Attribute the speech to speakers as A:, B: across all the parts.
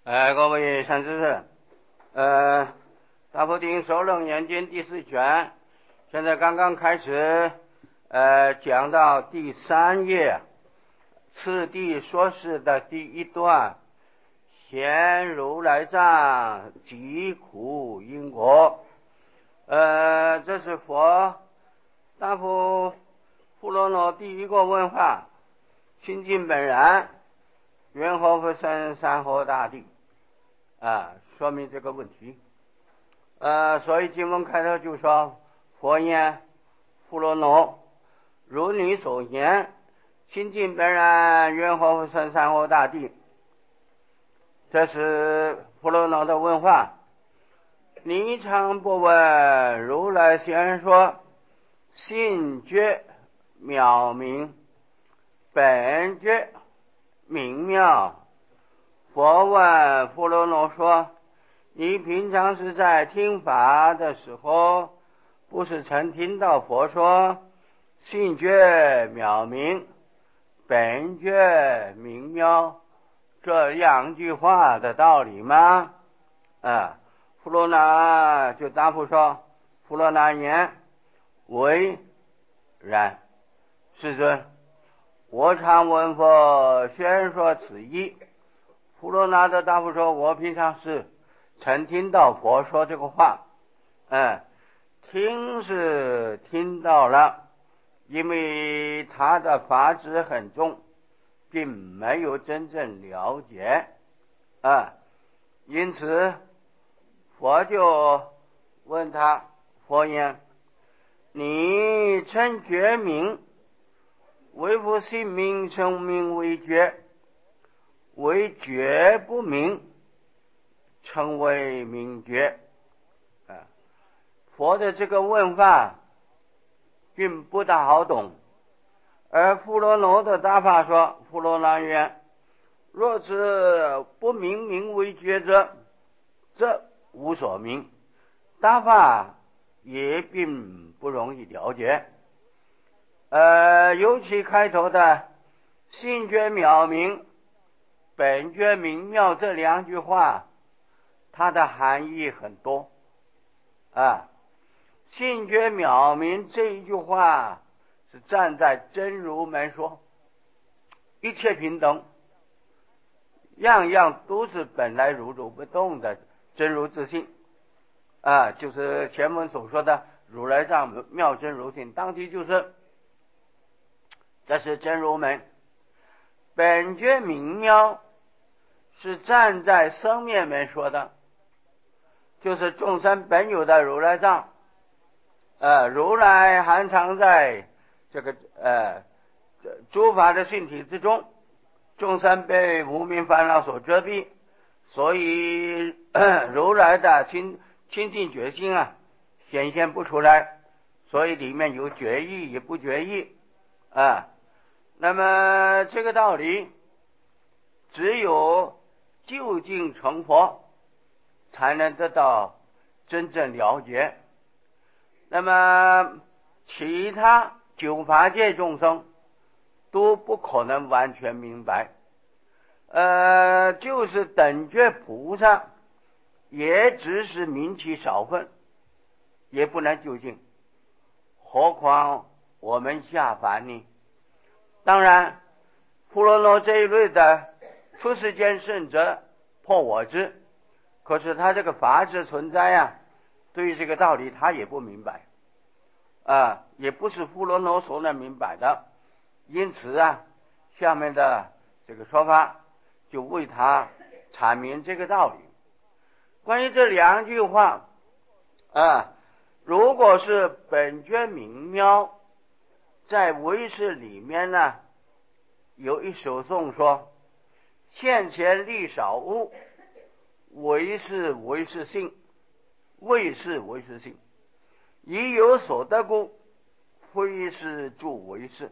A: 各位善知识，大佛定首楞严经第4卷，现在刚刚开始，讲到第3页，次第说是的第1段，显如来藏疾苦因果。这是佛大佛富罗罗第一个问话，清净本然，缘何不生山河大地？说明这个问题。所以经文开头就说：佛言，富罗罗，如你所言，清净本然，缘何不生山河大地？这是富罗罗的问话。你常不闻如来先说，性觉妙明，本觉明妙。佛问富罗罗说：你平常是在听法的时候，不是曾听到佛说性觉妙明，本觉明妙这2句话的道理吗？富罗那就答复说：富罗那言，为然。世尊，我常闻佛宣说此意。富罗那的答复说：我平常是曾听到佛说这个话，听是听到了，因为他的法执很重，并没有真正了解，因此佛就问他：佛言，你称觉明，为夫性命称名为觉，为觉不明，称为明觉。佛的这个问法并不大好懂，而富罗罗的答法说：富罗那言，若知不明名为觉者，这无所明。答法也并不容易了解。尤其开头的性觉妙明，本觉明妙这2句话，它的含义很多。性觉妙明这一句话是站在真如门说，一切平等，样样都是本来如如不动的真如自性，就是前文所说的如来藏妙真如性，当体就是这是真如门。本觉明妙是站在生灭门说的，就是众生本有的如来藏。如来含藏在这个诸法的性体之中，众生被无明烦恼所遮蔽，所以如来的清净觉性显现不出来，所以里面有觉意也不觉意。那么这个道理只有究竟成佛才能得到真正了解。那么其他9法界众生都不可能完全明白，就是等觉菩萨也只是名其少分，也不能究竟，何况我们下凡呢？当然富罗罗这一类的出世间圣者破我执，可是他这个法执存在对于这个道理他也不明白，也不是富罗罗所能明白的。因此下面的这个说法就为他阐明这个道理。关于这2句话，如果是本觉明妙，在唯识里面有一首颂说：现前力少物，唯是唯是性，谓是唯是性，已有所得故，非是诸唯识。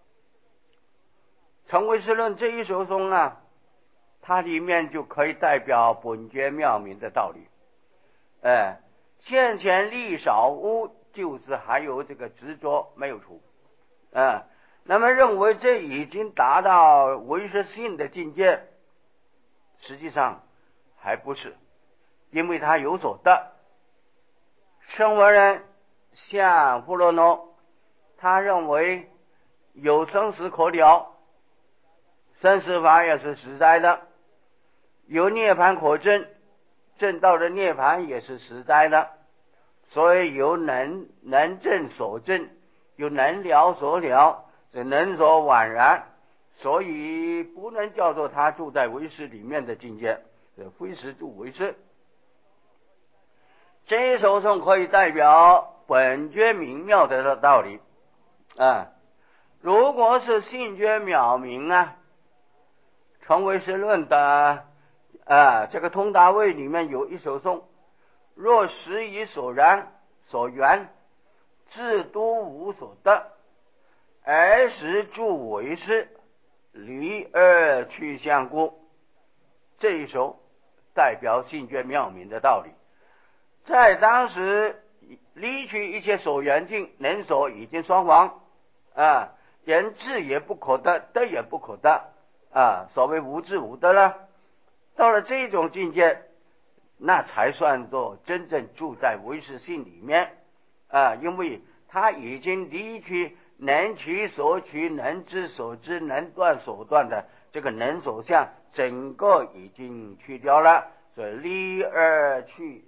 A: 成唯识论这一首颂它里面就可以代表本觉妙明的道理。现前力少物就是还有这个执着没有除，那么认为这已经达到唯识性的境界，实际上还不是，因为他有所得。声闻人像富罗罗，他认为有生死可了，生死法也是实在的，有涅槃可证，证道的涅槃也是实在的，所以有能证所证，有能了所了，这能所宛然，所以不能叫做他住在唯识里面的境界，非实住唯识。这一首颂可以代表本觉明妙的道理啊。如果是性觉渺明啊，成唯识论的这个通达位里面有一首颂：若实以所然所缘，自都无所得，而实住唯识，离二去相故。这一首代表性觉妙明的道理。在当时离去一切所缘境，能所已经双亡言智也不可得，得也不可得所谓无智无得了。到了这种境界，那才算作真正住在唯识性里面因为他已经离去能取所取，能知所知，能断所断的这个能所相，整个已经去掉了，所以离而去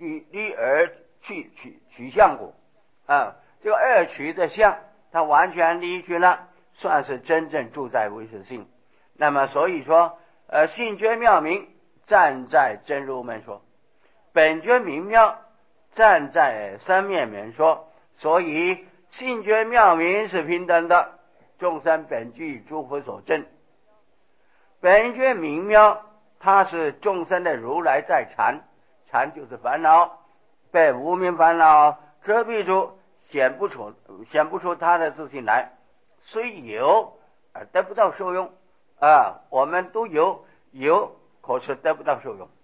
A: 相果这个二取的相它完全离去了，算是真正住在唯识性。那么所以说性觉妙明站在真如门说，本觉明妙站在三面门说，所以性觉妙明是平等的，众生本具诸佛所证。本觉明妙它是众生的如来在缠，缠就是烦恼，被无明烦恼遮蔽住，显不出他的自信来，虽有而得不到受用我们都有可是得不到受用。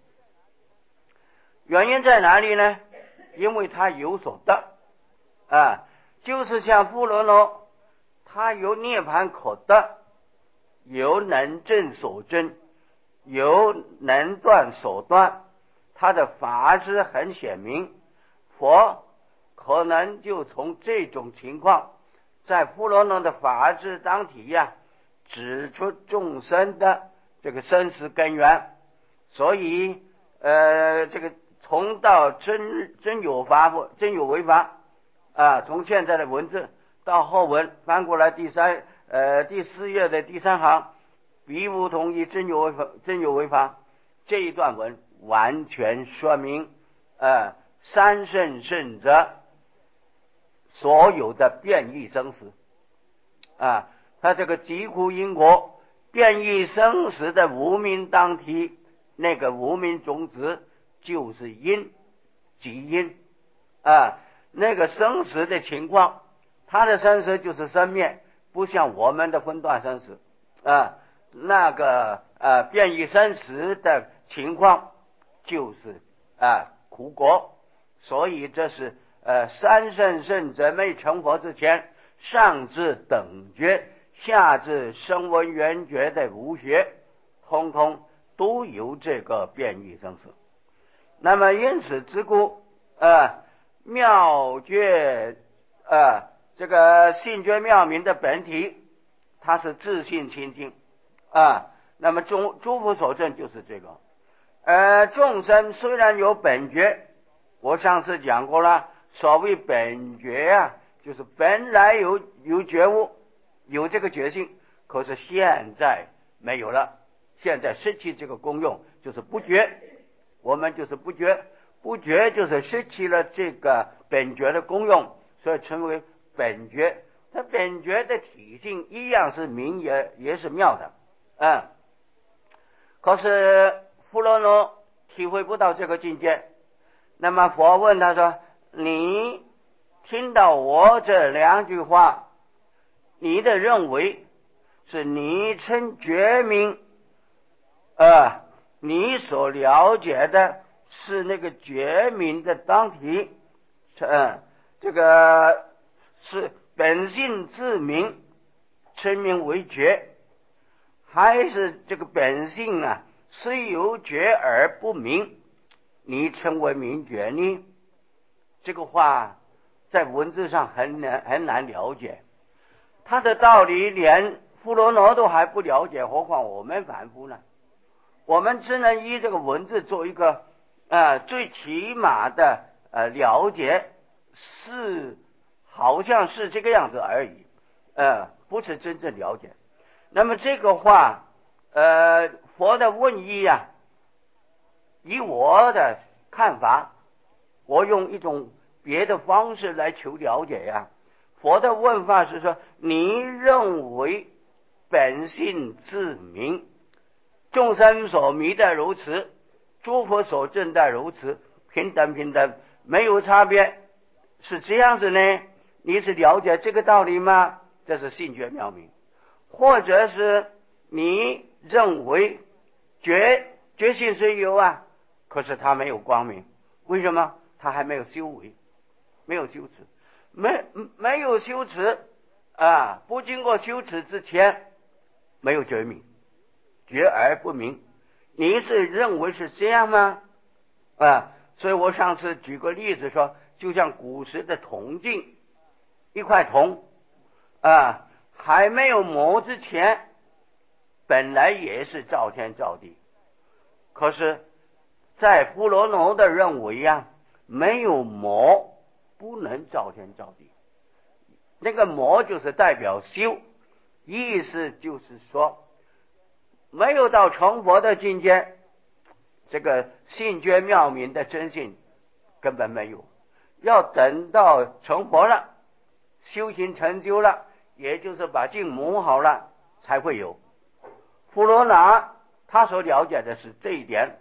A: 原因在哪里呢？因为他有所得就是像富罗罗，他有涅槃可得，有能证所证，有能断所断，他的法知很显明。佛可能就从这种情况，在富罗罗的法知当体指出众生的这个生死根源。所以这个从到真有法真有为法从现在的文字到后文翻过来第4页的第3行，彼无同意真有为法，这一段文完全说明三圣圣者所有的变异生死他这个疾苦因果变异生死的无明当体，那个无明种子就是因即因那个生死的情况，他的生死就是生灭，不像我们的分段生死那个变异生死的情况就是苦果。所以这是三圣圣者没成佛之前，上至等觉，下至声闻缘觉的无学，通通都有这个变异生死。那么因此之故妙觉这个性觉妙明的本体，它是自信清净那么诸佛所证就是这个众生虽然有本觉，我上次讲过了，所谓本觉就是本来有觉悟，有这个觉性，可是现在没有了，现在失去这个功用，就是不觉。我们就是不觉就是失去了这个本觉的功用，所以称为本觉。它本觉的体性一样是明也是妙的可是富罗罗体会不到这个境界。那么佛问他说，你听到我这2句话，你的认为是你称觉明你所了解的是那个觉明的当体这个是本性自明，称名为觉，还是这个本性虽有觉而不明，你称为明觉呢？这个话在文字上很难了解，他的道理连弗罗诺都还不了解，何况我们凡夫呢？我们只能以这个文字做一个最起码的了解，是好像是这个样子而已，不是真正了解。那么这个话佛的问意啊，以我的看法，我用一种别的方式来求了解呀。佛的问法是说，你认为本性自明，众生所迷的如此，诸佛所证的如此，平等平等，没有差别，是这样子呢？你是了解这个道理吗？这是性觉妙明。或者是你认为觉性虽有啊，可是他没有光明，为什么？他还没有修为，没有修持，没有修持不经过修持之前没有觉明，觉而不明。你是认为是这样吗？所以我上次举个例子说，就像古时的铜镜，一块铜还没有磨之前本来也是照天照地，可是在弗罗诺的认为没有磨不能照天照地。那个磨就是代表修，意思就是说没有到成佛的境界，这个性觉妙明的真性根本没有，要等到成佛了，修行成就了，也就是把镜磨好了才会有。弗罗那他所了解的是这一点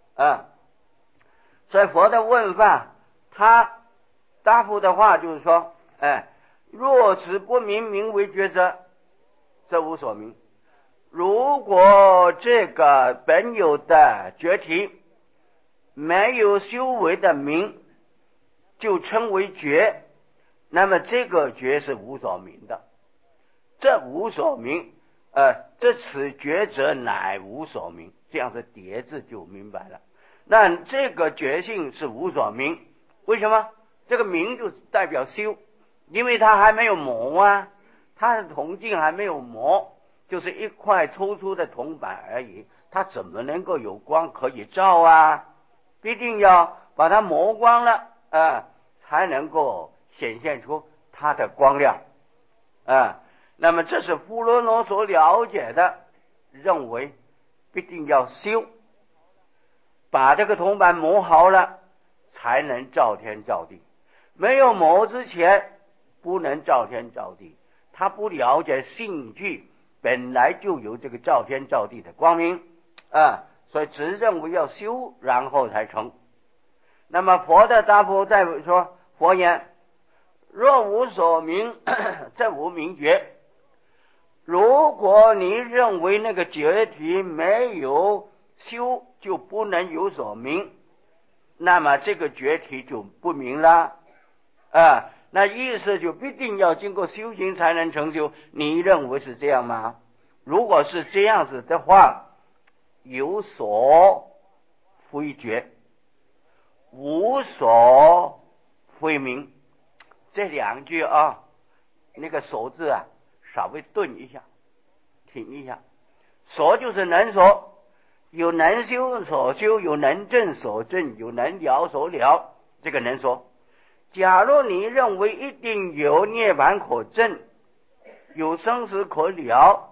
A: 所以佛的问法，他答复的话就是说，若此不明，名为觉者，则无所明。如果这个本有的觉体没有修为的明，就称为觉，那么这个觉是无所明的。这无所明这此觉者乃无所明，这样的叠字就明白了。那这个觉性是无所明，为什么？这个明就代表修，因为它还没有磨它的铜镜还没有磨，就是一块粗粗的铜板而已，它怎么能够有光可以照必定要把它磨光了才能够显现出它的光亮那么这是弗罗诺所了解的，认为必定要修，把这个铜板磨好了才能照天照地，没有磨之前不能照天照地。他不了解性具本来就有这个照天照地的光明所以只认为要修然后才成。那么佛的答复再说，佛言：若无所明，则无明觉。如果你认为那个觉体没有修就不能有所明，那么这个觉体就不明了那意思就必定要经过修行才能成就。你认为是这样吗？如果是这样子的话，有所非觉，无所非明。这两句那个所字稍微顿一下，停一下。所就是能所，有能修所修，有能证所证，有能了所了，这个能所。假如你认为一定有涅槃可证，有生死可了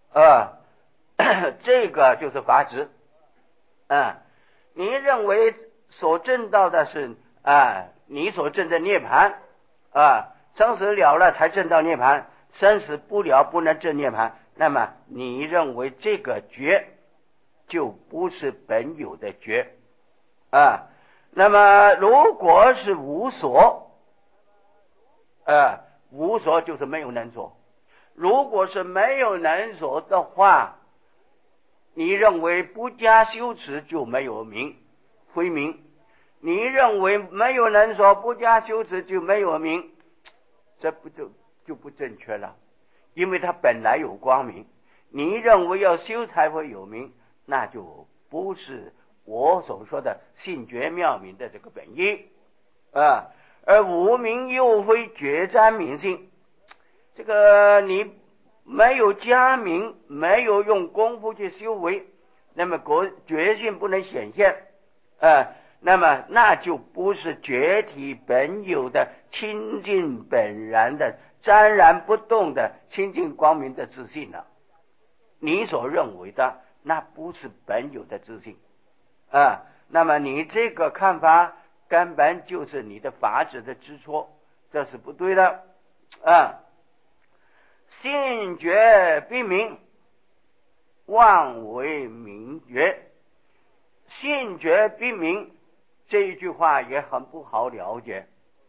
A: 这个就是法执你认为所证到的是你所证的涅槃生死了了才证到涅槃，生死不了不能证涅槃，那么你认为这个觉就不是本有的觉那么如果是无所无所就是没有能所。如果是没有能所的话，你认为不加修持就没有明，非明。你认为没有能所不加修持就没有明，这不就不正确了，因为它本来有光明。你认为要修才会有明，那就不是我所说的性觉妙明的这个本意啊。而无明又非觉瞻明性，这个你没有加明，没有用功夫去修为，那么觉性不能显现那么那就不是觉体本有的清净本然的沾然不动的清净光明的自信了。你所认为的那不是本有的自信那么你这个看法根本就是你的法子的知错，这是不对的性觉必明，妄为明觉。性觉必明这一句话也很不好了解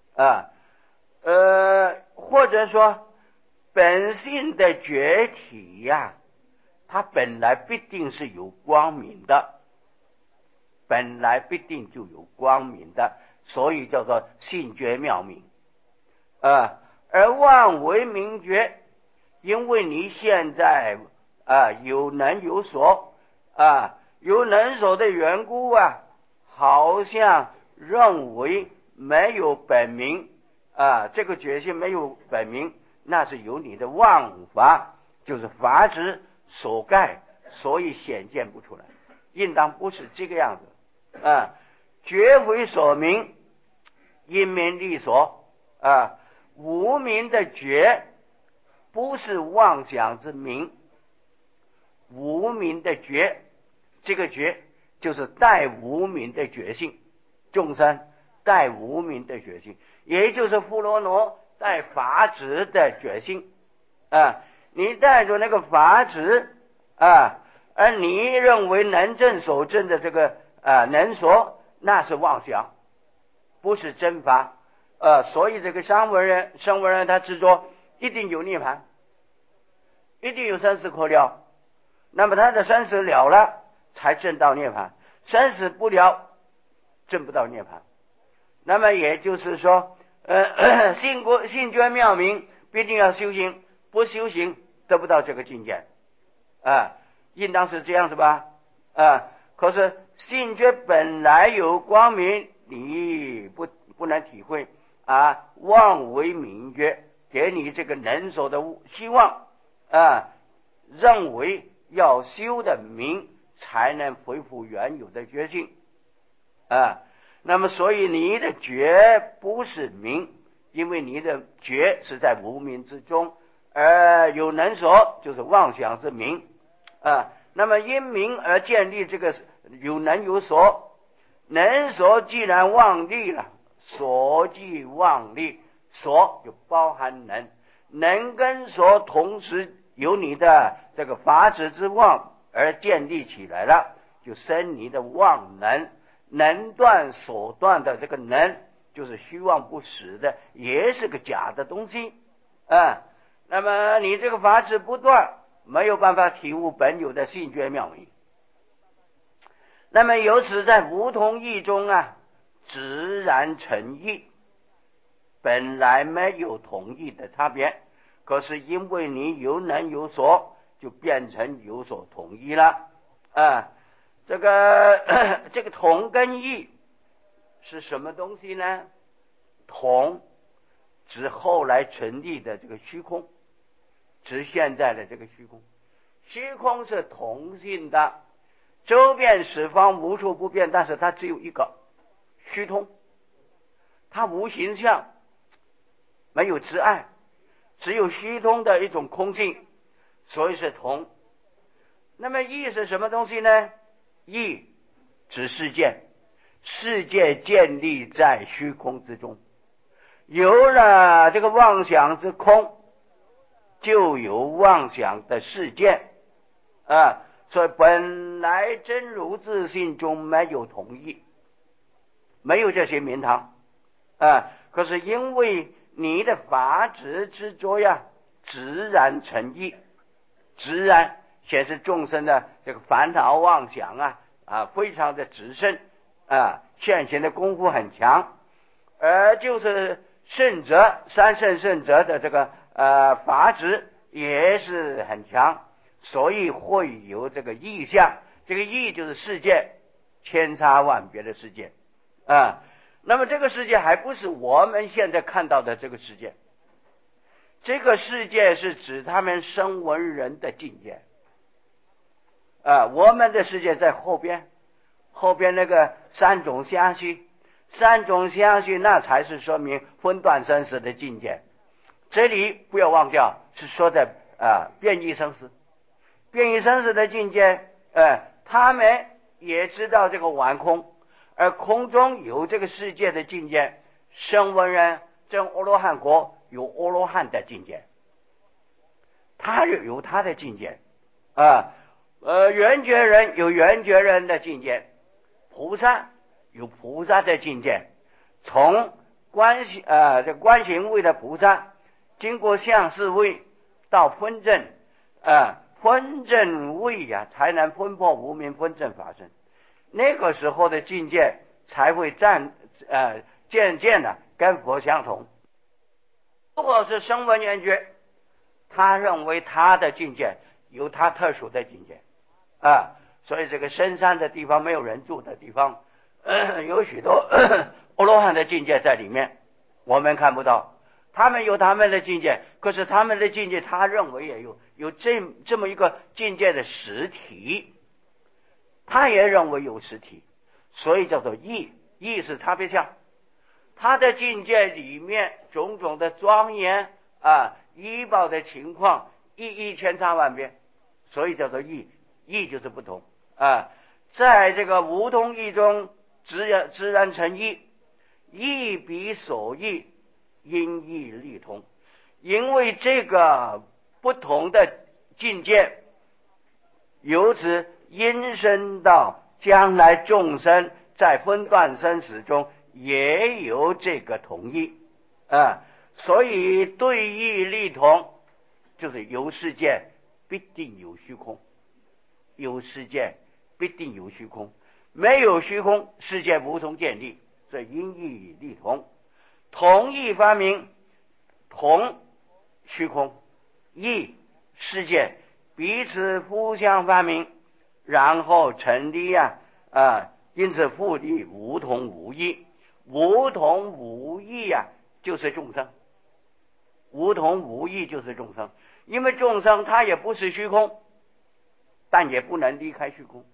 A: 或者说本性的觉体呀，它本来必定是有光明的，本来必定就有光明的，所以叫做性觉妙明而妄为明觉，因为你现在有能有所有能所的缘故好像认为没有本明这个觉性没有本明，那是由你的妄法，就是法执所盖，所以显现不出来，应当不是这个样子觉非所明，因明利所无明的觉不是妄想之明，无明的觉，这个觉就是带无明的觉性，众生带无明的觉性，也就是富罗罗带法执的觉性你带着那个法执而你认为能证所证的这个能所，那是妄想，不是真法所以这个声闻人他执着一定有涅槃，一定有生死可了，那么他的生死了了才证到涅槃，生死不了证不到涅槃。那么也就是说性觉妙明必定要修行，不修行得不到这个境界应当是这样是吧可是性觉本来有光明，你不能体会妄为明觉，给你这个能所的希望认为要修的明才能恢复原有的觉性那么所以你的觉不是明，因为你的觉是在无明之中，而有能所就是妄想之明那么因明而建立这个有能有所，能所既然妄立了，所即妄立，所就包含能跟所同时由你的这个法执之妄而建立起来了，就生你的妄能断所断的这个能，就是虚妄不实的，也是个假的东西那么你这个法执不断，没有办法体悟本有的性觉妙明。那么由此在无同义中直然成义，本来没有同义的差别，可是因为你有能有所，就变成有所同义了这个同跟义是什么东西呢？同指后来成立的这个虚空，指现在的这个虚空，虚空是同性的，周遍十方无处不变，但是它只有一个虚通，它无形象，没有执爱，只有虚通的一种空性，所以是同。那么义是什么东西呢？义指世界，世界建立在虚空之中，有了这个妄想之空，就有妄想的世界所以本来真如自性中没有同义，没有这些名堂可是因为你的法执之着直然成义，直然显示众生的这个烦恼妄想非常的直胜现前的功夫很强，而就是圣者三圣圣者的这个法执也是很强，所以会有这个意象， 这个义就是世界，千差万别的世界那么这个世界还不是我们现在看到的这个世界，这个世界是指他们声闻人的境界我们的世界在后边那个三种相续，那才是说明分段生死的境界。这里不要忘掉是说的变异生死的境界他们也知道这个完空，而空中有这个世界的境界，声闻人证阿罗汉果有阿罗汉的境界，他有他的境界圆觉人有圆觉人的境界，菩萨有菩萨的境界。从观行位的菩萨经过相四位到分证分证位才能分破无明分证法身，那个时候的境界才会渐渐的跟佛相同。如果是声闻缘觉，他认为他的境界有他特殊的境界所以这个深山的地方没有人住的地方有许多阿罗汉的境界在里面，我们看不到，他们有他们的境界，可是他们的境界他认为也有这么一个境界的实体，他也认为有实体，所以叫做义是差别相。他的境界里面种种的庄严依报的情况一千差万别，所以叫做义就是不同在这个无同义中自然成义，义比所义因义利同，因为这个不同的境界，由此引申到将来众生在分段生死中也有这个同义所以对义利同就是有世界必定有虚空，有世界必定有虚空，没有虚空世界无从建立，所以因义利同。同义发明，同虚空，义世界彼此互相发明，然后成立因此复立无同无异。无同无异就是众生，无同无异就是众生，因为众生它也不是虚空，但也不能离开虚空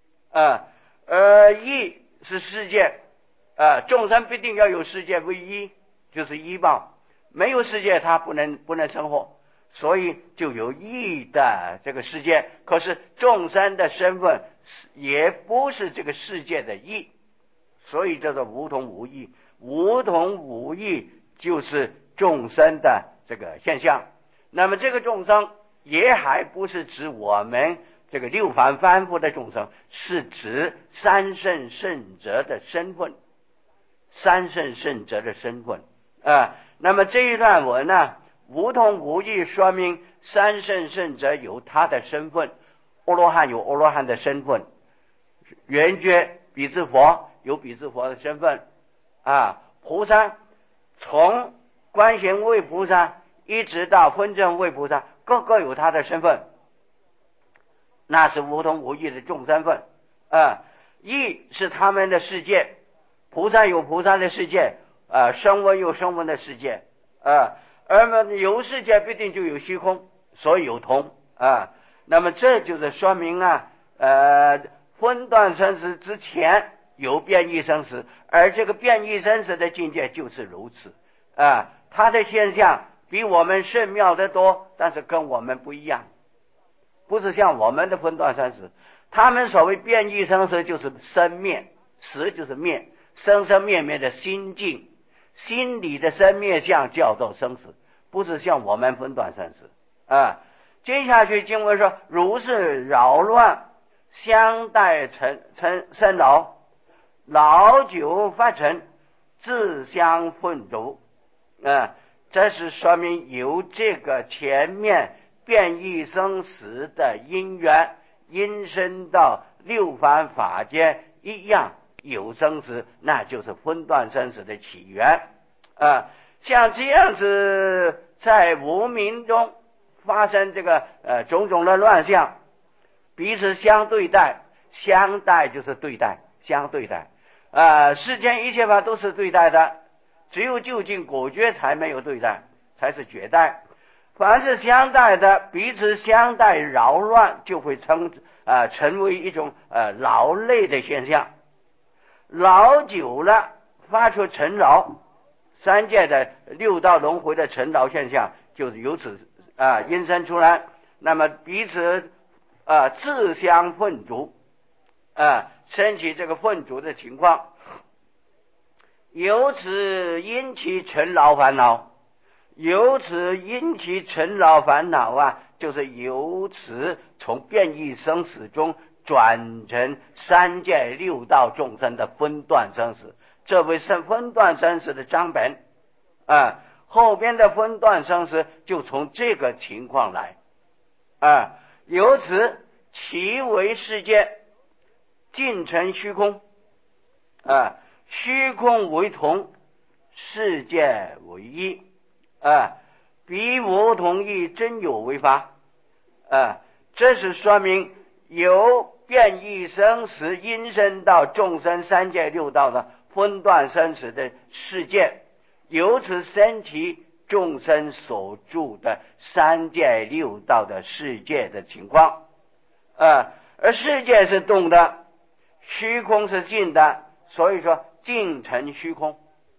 A: 义是世界众生必定要有世界为依，就是依报，没有世界他不能生活，所以就有义的这个世界，可是众生的身份也不是这个世界的义，所以叫做无同无异。无同无异就是众生的这个现象，那么这个众生也还不是指我们这个六凡凡夫的众生，是指三圣圣者的身份，三圣圣者的身份那么这一段文无同无异说明三圣圣者有他的身份，阿罗汉有阿罗汉的身份，圆觉比支佛有比支佛的身份菩萨从观行位菩萨一直到分证位菩萨，各个有他的身份，那是无同无异的众身份义是他们的世界，菩萨有菩萨的世界声闻有声闻的世界而有世界必定就有虚空，所以有同那么这就是说明分段生死之前有变异生死，而这个变异生死的境界就是如此它的现象比我们甚妙得多，但是跟我们不一样，不是像我们的分段生死，他们所谓变异生死就是生灭，死就是灭，生生灭灭的心境，心理的生灭相叫做生死，不是像我们分段生死接下去经文说，如是扰乱相待生老，老久发成自相混浊这是说明由这个前面变异生死的因缘因生到六凡法界一样有生死，那就是分段生死的起源像这样子在无明中发生这个种种的乱象，彼此相对待， 相待就是对待，相对待。世间一切法都是对待的，只有究竟果觉才没有对待，才是绝待。凡是相待的，彼此相待扰乱，就会成为一种劳累的现象。劳久了，发出尘劳，三界的六道轮回的尘劳现象就是由此引申出来。那么彼此自相混浊，升起这个混浊的情况，由此引起尘劳烦恼。由此引起尘劳烦恼就是由此从变异生死中转成三界六道众生的分段生死，这为分段生死的章本。后边的分段生死就从这个情况来。由此其为世界尽成虚空，虚空为同，世界为一。彼无同义，真有为法。这是说明由变异生死引申到众生三界六道的分段生死的世界，由此升起众生所住的三界六道的世界的情况。而世界是动的，虚空是静的，所以说静成虚空。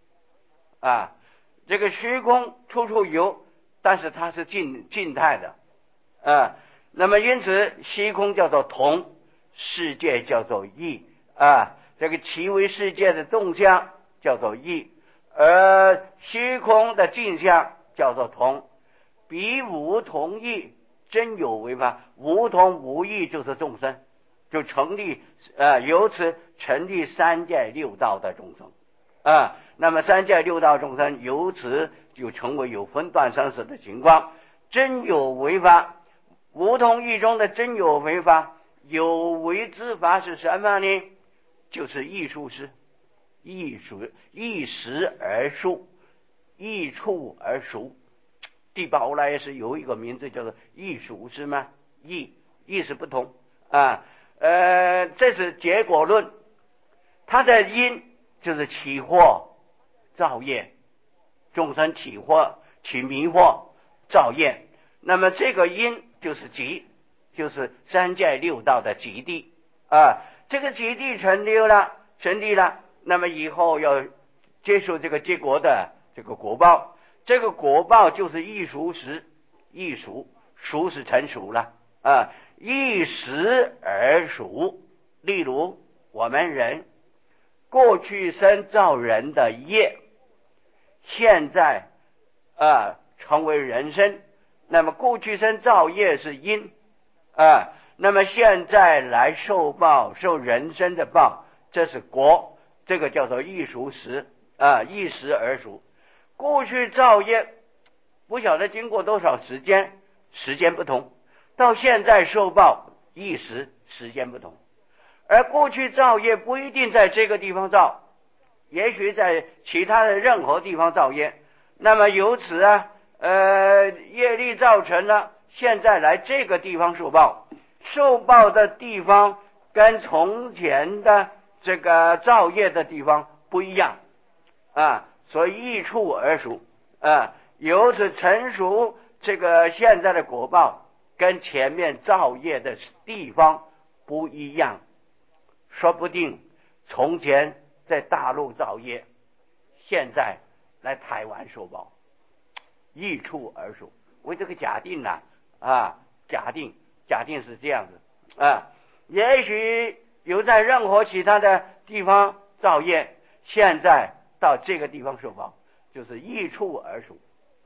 A: 这个虚空处处有，但是它是静态的。那么因此虚空叫做同，世界叫做异。这个其为世界的动向叫做异，而虚空的静相叫做同。彼无同义，真有为法。无同无异就是众生，就成立由此成立三界六道的众生。那么三界六道众生由此就成为有分段生死的情况。真有为法，无同义中的真有为法，有为之法是什么呢？就是艺术师，一时而熟，一处而熟。第八来是有一个名字叫做艺术师吗？意思不同。这是结果论，它的因就是起惑造业，众生起迷惑造业。那么这个因就是极，就是三界六道的极地。这个极地成立了，那么以后要接受这个结果的这个果报，这个果报就是艺熟时，熟是成熟了。一时而熟。例如我们人过去生造人的业，现在成为人身。那么过去生造业是因，那么现在来受报，受人身的报，这是果，这个叫做一熟时。一时而熟。过去造业不晓得经过多少时间不同，到现在受报一时间不同。而过去造业不一定在这个地方造，也许在其他的任何地方造业。那么由此业力造成了，现在来这个地方受报，受报的地方跟从前的这个造业的地方不一样。所以一处而熟。由此成熟这个现在的果报跟前面造业的地方不一样。说不定从前在大陆造业，现在来台湾受报，一处而熟。为这个假定假定是这样子。也许有在任何其他的地方造业，现在到这个地方受报，就是一处而熟。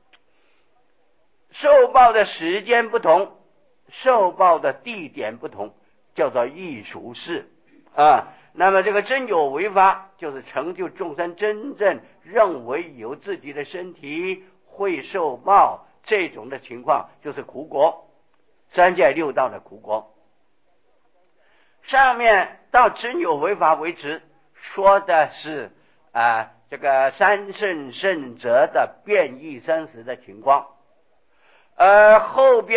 A: 受报的时间不同，受报的地点不同，叫做异熟事。那么这个真有为法，就是成就众生真正认为有自己的身体会受报，这种的情况就是苦果，三界六道的苦果。上面到真有为法为止，说的是这个三圣圣者的变异生死的情况。而后边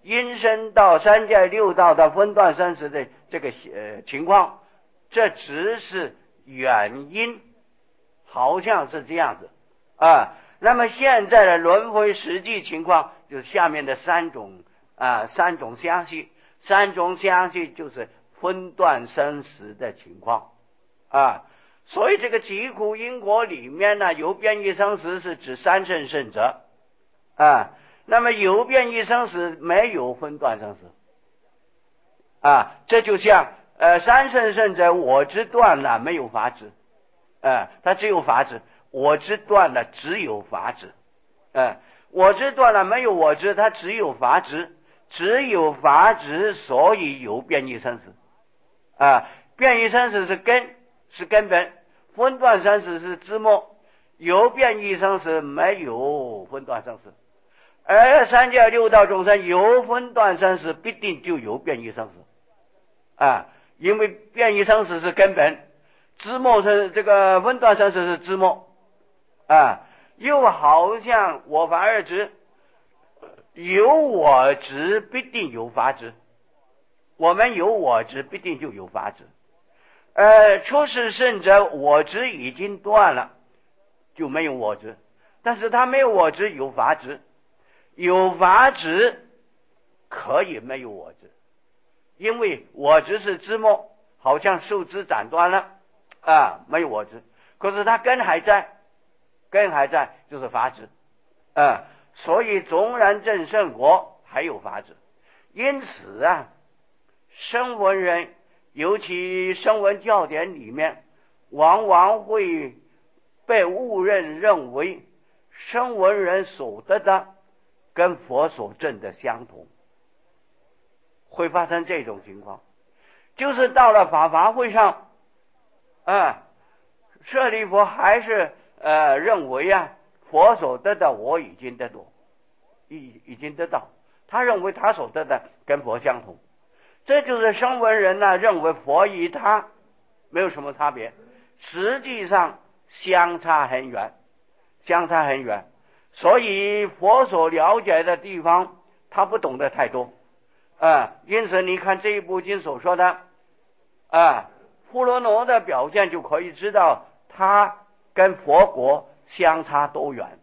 A: 因生到三界六道的分段生死的这个情况，这只是原因，好像是这样子啊。那么现在的轮回实际情况就是下面的三种相续，三种相续就是分段生死的情况啊。所以这个疾苦因果里面呢，有变异生死是指三圣圣者啊，那么有变异生死没有分段生死啊，这就像三圣圣者我执断了没有法执他只有法执，我执断了只有法执我执断了没有我执，它只有法执，只有法执，所以有变异生死变异生死是根本，分段生死是枝末，有变异生死没有分段生死，而三界六道众生有分段生死，必定就有变异生死因为变异生死是根本，枝末是这个分段生死是枝末又好像我法二执，有我执必定有法执，我们有我执必定就有法执出世圣者我执已经断了，就没有我执，但是他没有我执，有法执，有法执可以没有我执，因为我执是枝末，好像树枝斩断了没有我执，可是它根还在，就是法执所以纵然证圣果还有法执。因此声闻人，尤其声闻教典里面，往往会被误认为声闻人所得的跟佛所证的相同，会发生这种情况，就是到了法会上舍利佛还是认为佛所得的我已经得到，他认为他所得的跟佛相同，这就是声闻人认为佛与他没有什么差别，实际上相差很远，所以佛所了解的地方他不懂得太多因此你看这一部经所说的富罗罗的表现，就可以知道他跟佛国相差多远。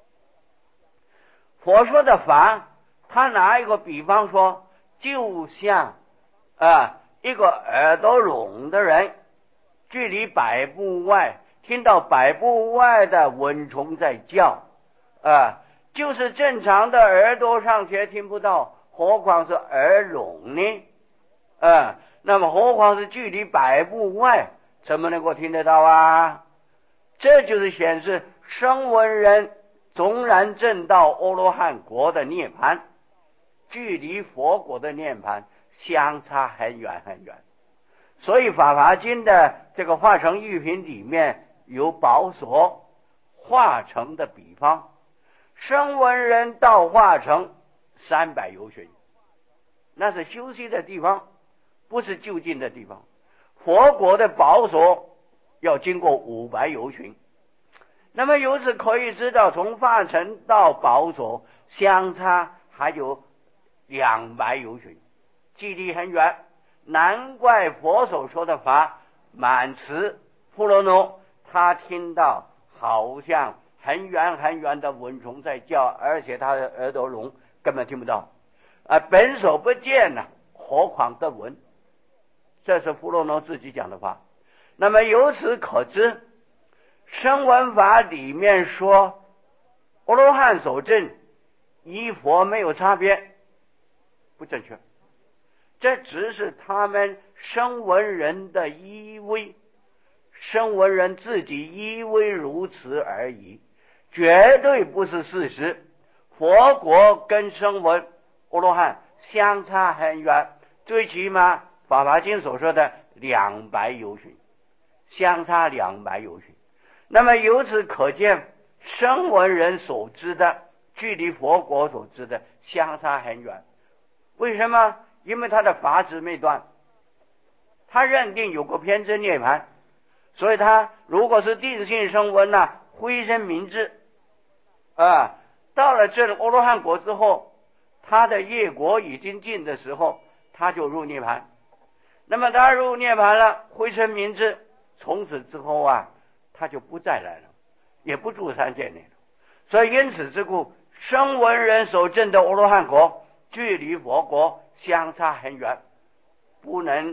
A: 佛说的法，他拿一个比方说，就像一个耳朵聋的人，距离100步外听到100步外的蚊虫在叫就是正常的耳朵尚且听不到，何况是耳聋呢那么何况是距离100步外，怎么能够听得到这就是显示声闻人纵然证到阿罗汉国的涅槃，距离佛国的涅槃相差很远很远。所以法华经的这个化城喻品里面有宝所化城的比方，声闻人到化城300由旬，那是休息的地方，不是就近的地方。佛国的宝所要经过500由旬，那么由此可以知道，从化城到宝所相差还有200由旬，距离很远。难怪佛所说的法满慈富罗罗，他听到好像很远很远的蚊虫在叫，而且他的耳朵聋，根本听不到本所不见何况得闻。这是富罗罗自己讲的话。那么由此可知，声闻法里面说阿罗汉所证与佛没有差别，不正确，这只是他们声闻人的依偎，声闻人自己依偎如此而已，绝对不是事实。佛国跟声闻阿罗汉相差很远，最起码法华经所说的200由旬，相差200由旬。那么由此可见，声闻人所知的距离佛国所知的相差很远。为什么？因为他的法执没断，他认定有个偏真涅槃，所以他如果是定性声闻灰身明智到了这阿罗汉国之后， 他的业果已经尽的时候，他就入涅槃。那么他入涅槃了，灰身明智，从此之后啊，他就不再来了，也不住三界内了。所以因此之故，声闻人所证的阿罗汉果，距离佛国相差很远，不能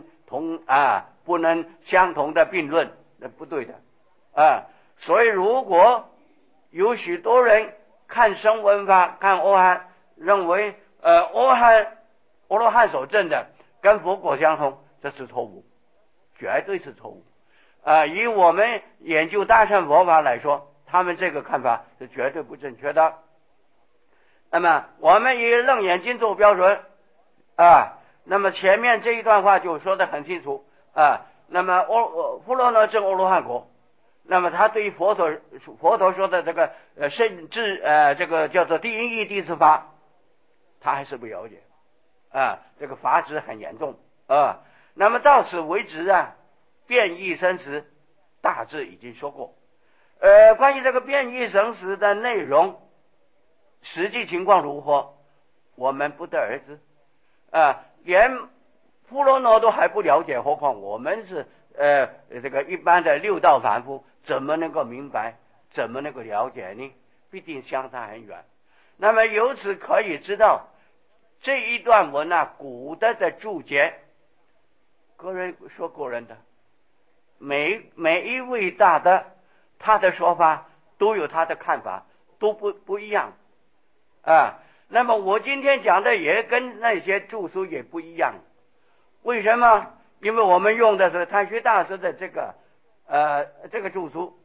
A: 相同的并论，那不对的啊。所以如果有许多人看声闻法，看阿罗汉，认为阿罗汉所证的跟佛果相同，这是错误，绝对是错误。以我们研究大乘佛法来说，他们这个看法是绝对不正确的。那么我们以楞严经做标准那么前面这一段话就说得很清楚那么富罗那证阿罗汉果，那么他对于佛陀说的这个甚至这个叫做第一义第四法，他还是不了解这个法执很严重那么到此为止变异生死大致已经说过关于这个变异生死的内容，实际情况如何，我们不得而知连富罗那都还不了解，何况我们是这个一般的六道凡夫，怎么能够明白，怎么能够了解呢？必定相差很远。那么由此可以知道，这一段文古的注解，个人说个人的，每一位大德他的说法都有他的看法，都不一样那么我今天讲的也跟那些著书也不一样。为什么？因为我们用的是太虚大师的这个著书，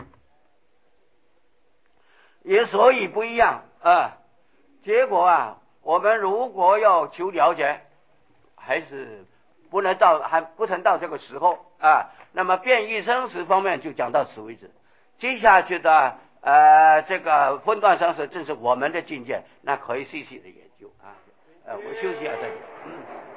A: 也所以不一样结果我们如果要求了解，还是还不曾到这个时候那么变异生死方面就讲到此为止。接下去的这个分段生死正是我们的境界，那可以细细的研究我休息一下再讲。